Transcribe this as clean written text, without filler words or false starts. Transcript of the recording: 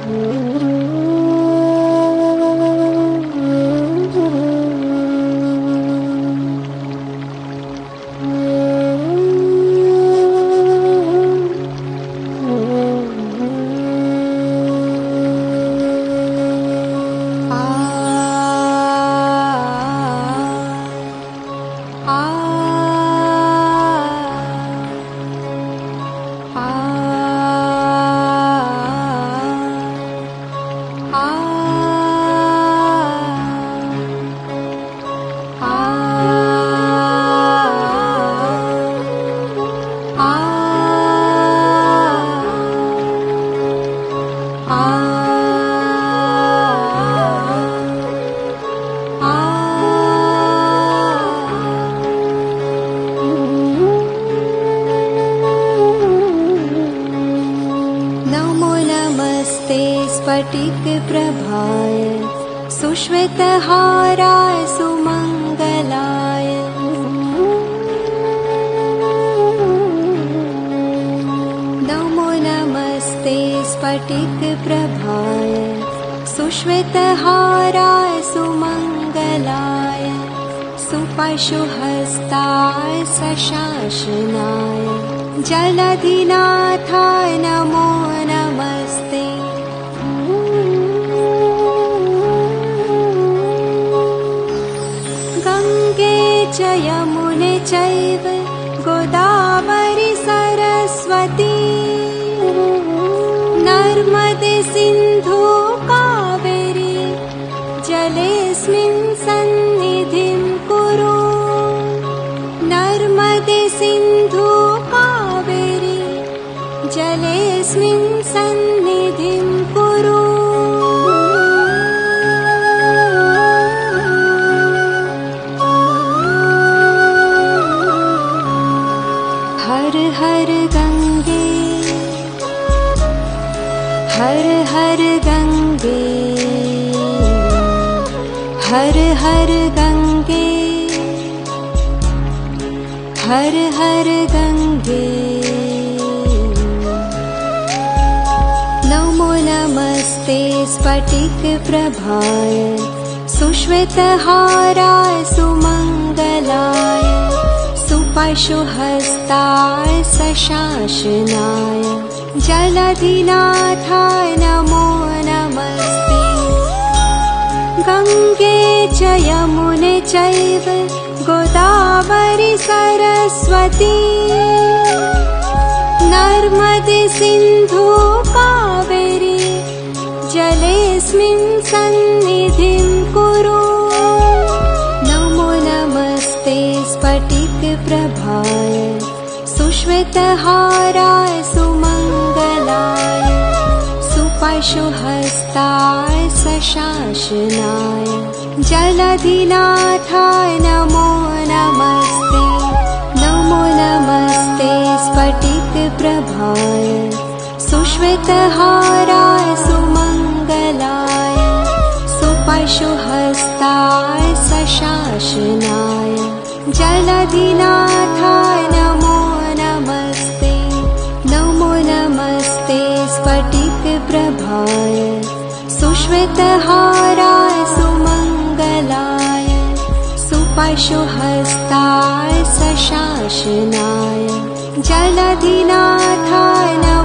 स्फटिकप्रभाय सुश्वेतहाराय सुमङ्गलाय नमो नमस्ते स्फटिकप्रभाय सुश्वेतहाराय सुमङ्गलाय सुपशुहस्ताय सशासनाय जलधिनाथाय नमो नमस्ते गङ्गे च यमुने चैव गोदावरी सरस्वती नर्मदे सिन्धु कावेरी जलेऽस्मिन् सन्निधिं कुरु नर्मदे सिन्धु कावेरी जलेऽस्मिन् सन्निधिं कुरु हर हर गंगे हर हर गंगे हर हर गंगे हर हर गंगे नमो नमस्ते स्फटिकप्रभाय सुश्वेतहाराय सुमङ्गलाय सुपशुहस्ताय सशासनाय जलधिनाथाय नमो नमस्ते गङ्गे च यमुने चैव गोदावरी सरस्वती नर्मदे सिन्धु कावेरी जलेऽस्मिन् सन्निधिं कुरु नमो नमस्ते स्फटिकप्रभाय सुश्वेतहाराय सुमङ्गलाय सुपशुहस्ताय सशासनाय जलधिनाथाय नमो नमस्ते नमो नमस्ते स्फटिकप्रभाय सुश्वेतहाराय सुमङ्गलाय सुपशुहस्ताय सशासनाय जलधिनाथाय नमो नमस्ते नमो नमस्ते स्फटिकप्रभाय सुश्वेतहाराय सुमङ्गलाय सुपशुहस्ताय सशासनाय जलधिनाथाय